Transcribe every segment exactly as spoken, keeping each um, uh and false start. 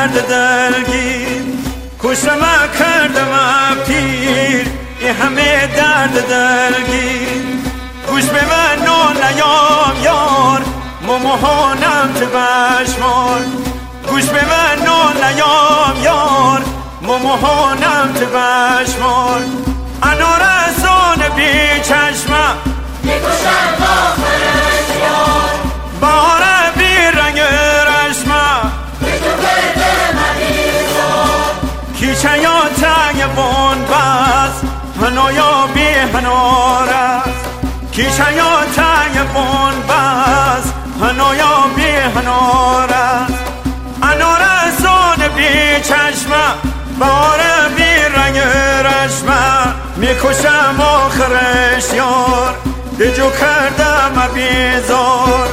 درد دلگیر کشتم کردم پیر این همه درد دلگیر گوش به من نو نیام یار ممهانم چه بشمار گوش به من نو نیام یار ممهانم چه بشمار انار سون بی چشمه میکشم آخرش یار بهار بی رنگ رشمه به تو برده مریضار کیچه یا تنگ بون بس هنویا بی هنار است کیچه یا تنگ بون بس هنویا بی هنار است انار سون بی چشمه بهار بی رنگ رشمه میکشم آخرش یار دجو کردم بیزار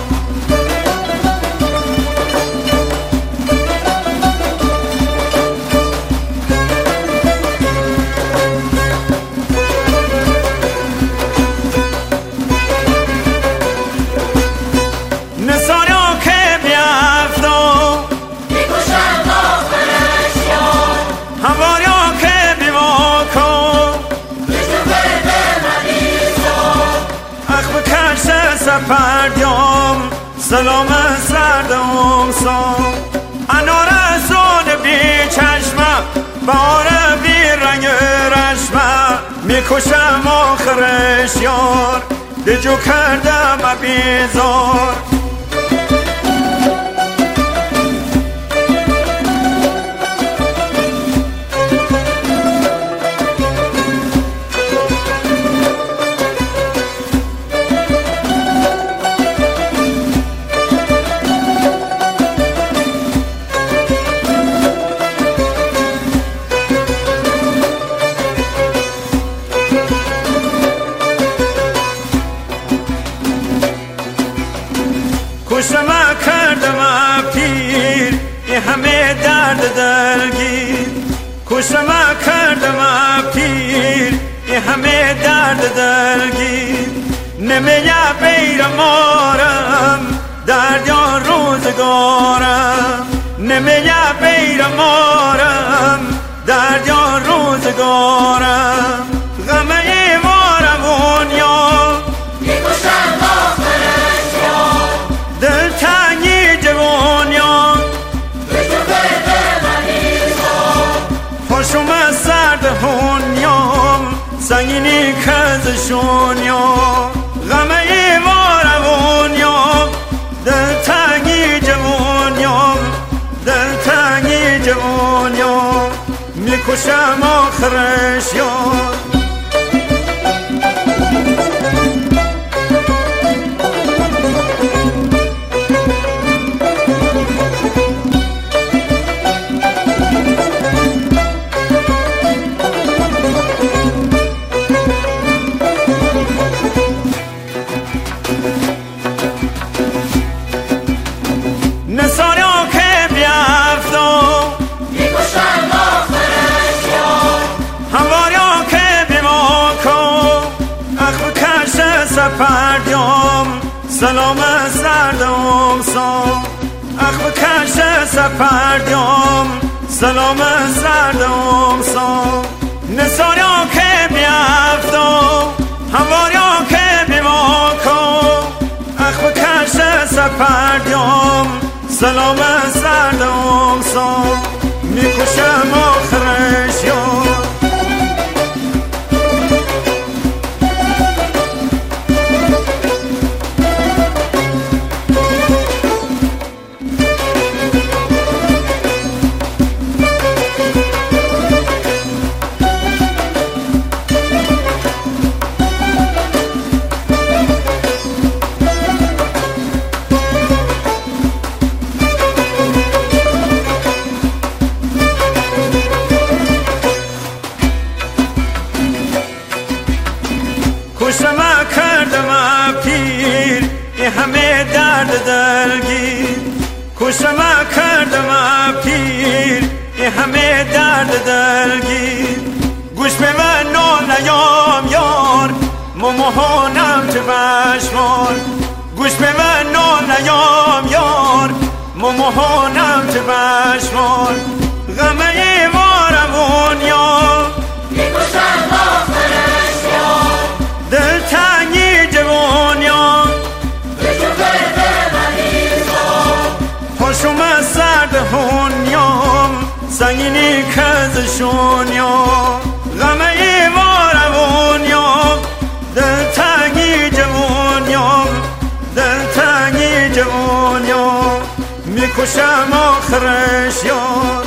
نسارا که بیفتم میکشم آخرش یار هواریا که بیواکم به تو برده مریضار اخ بکشت سپردیم سلام سردم سام انار سون بی چشمه بهار بی رنگ رشمه میکشم آخرش یار دجو کردم بیزار کشتم کردم پیر این همه درد دلگیر کشتم کردم پیر این همه درد دلگیر نمیه بیرمارم دردیا روزگارم نمیه بیرمارم دردیا روزگارم غمه ایوارم اونیا میکشم آخرش یار دل تنگی جوانیا به تو برده مریضار پاشم از سرد هونیام سنگینی کزشونیا غمه ایوارمونیام دل تنگی جوانیام دل تنگی جوانیام میکشم آخرش یار نسارا که بیفتم میکشم آخرش یار هواریا که بیواکم اخ بکشت سپردیم سلام سردم سام اخ بکشت سپردیم سلام سردم سام نسارا که بیفتم هواریا که بیواکم اخ بکشت سپردیم سلام سردم سام میکشم آخرش یار کشتم کردم پیر این همه درد دلگیر کشتم کردم پیر این همه درد دلگیر گوش به من نو نیام یار ممهانم چه بشمار گوش به من نو نیام یار و مهانم چه بشمار غمه وارمون یا میکشند آخرش یا دلتنگی جوان یا به جو برده مریضان پاشم از سرد هونیام سنگینی کزشون یا غمه وارمون یا دلتنگی جوان یا دلتنگی جوان یا میکشم آخرش یا